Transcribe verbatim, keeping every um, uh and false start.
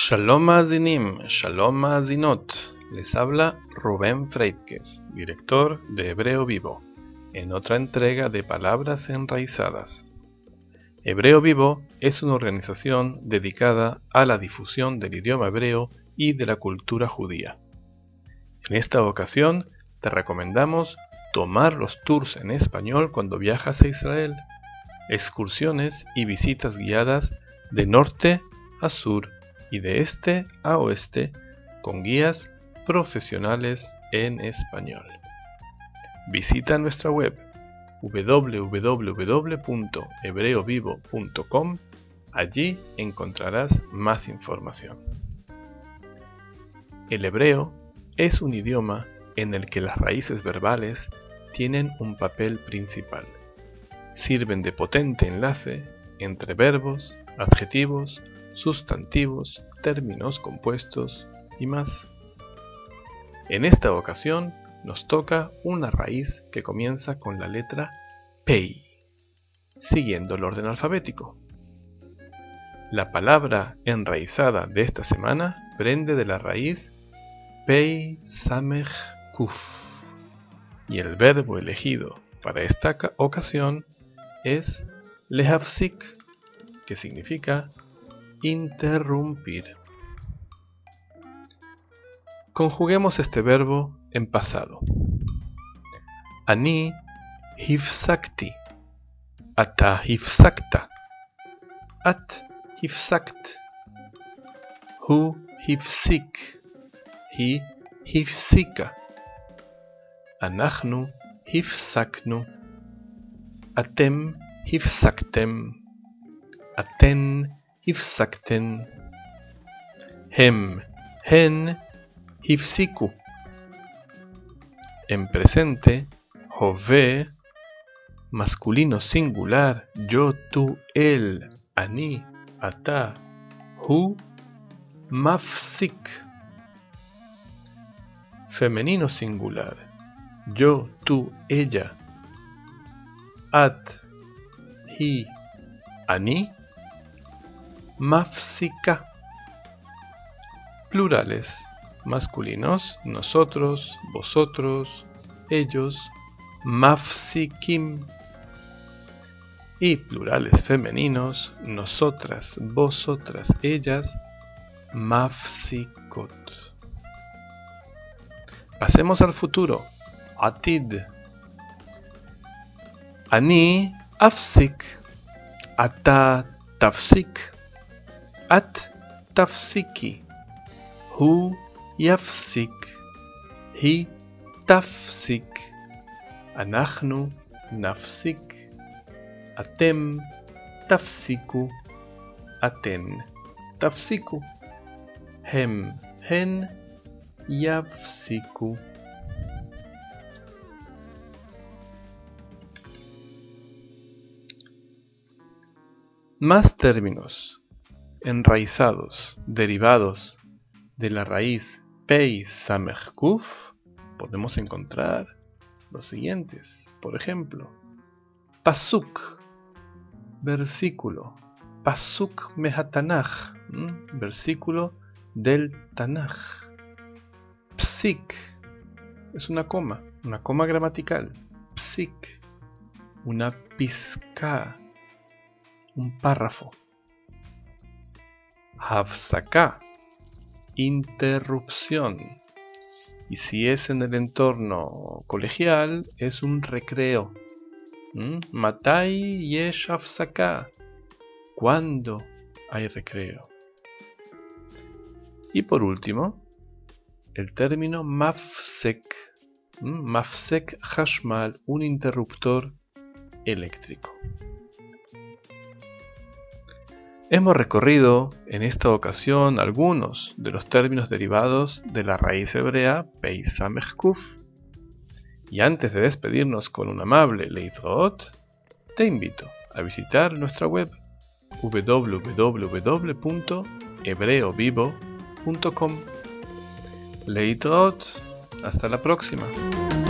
Shalom Mazinim, Shalom Mazinot. Les habla Rubén Freitges, director de Hebreo Vivo, en otra entrega de Palabras Enraizadas. Hebreo Vivo es una organización dedicada a la difusión del idioma hebreo y de la cultura judía. En esta ocasión te recomendamos tomar los tours en español cuando viajas a Israel, excursiones y visitas guiadas de norte a sur y de este a oeste con guías profesionales en español. Visita nuestra web doble u doble u doble u punto hebreo vivo punto com. Allí encontrarás más información. El hebreo es un idioma en el que las raíces verbales tienen un papel principal. Sirven de potente enlace entre verbos, adjetivos, sustantivos, términos compuestos y más. En esta ocasión nos toca una raíz que comienza con la letra Pei, siguiendo el orden alfabético. La palabra enraizada de esta semana prende de la raíz Pei Samech Kuf, y el verbo elegido para esta ocasión es lehafsik, que significa interrumpir. Conjuguemos este verbo en pasado. Ani hifsakti, ata hifsakta, at hifsakt, hu hifsik, hi hifsika, anachnu hifsaknu, atem hifsaktem, aten hifsakten, hem, hen, hifsiku. En presente, hove, masculino singular, yo, tú, él, ani, ata, hu, mafsik. Femenino singular, yo, tú, ella, at, hi, ani, mafsika. Plurales masculinos, nosotros, vosotros, ellos, mafsikim. Y plurales femeninos, nosotras, vosotras, ellas, mafsikot. Pasemos al futuro, atid. Ani afsik, ata tafsik, at tafsiki, hu yafsik, hi tafsik, anachnu nafsik, atem tafsiku, aten tafsiku, hem hen yafsiku. Más términos enraizados, derivados de la raíz Pei Samech Kuf, podemos encontrar los siguientes. Por ejemplo, Pasuk, versículo. Pasuk mehatanach, versículo del Tanaj. Psik, es una coma, una coma gramatical. Psik, una pizca, un párrafo. Hafsaká, interrupción. Y si es en el entorno colegial, es un recreo. ¿Mm? Matai yesh hafsaká, ¿cuándo hay recreo? Y por último, el término mafsek. ¿Mm? Mafsek hashmal, un interruptor eléctrico. Hemos recorrido en esta ocasión algunos de los términos derivados de la raíz hebrea Pei Samech Kuf. Y antes de despedirnos con un amable Leitraot, te invito a visitar nuestra web doble u doble u doble u punto hebreo vivo punto com. Leitraot, hasta la próxima.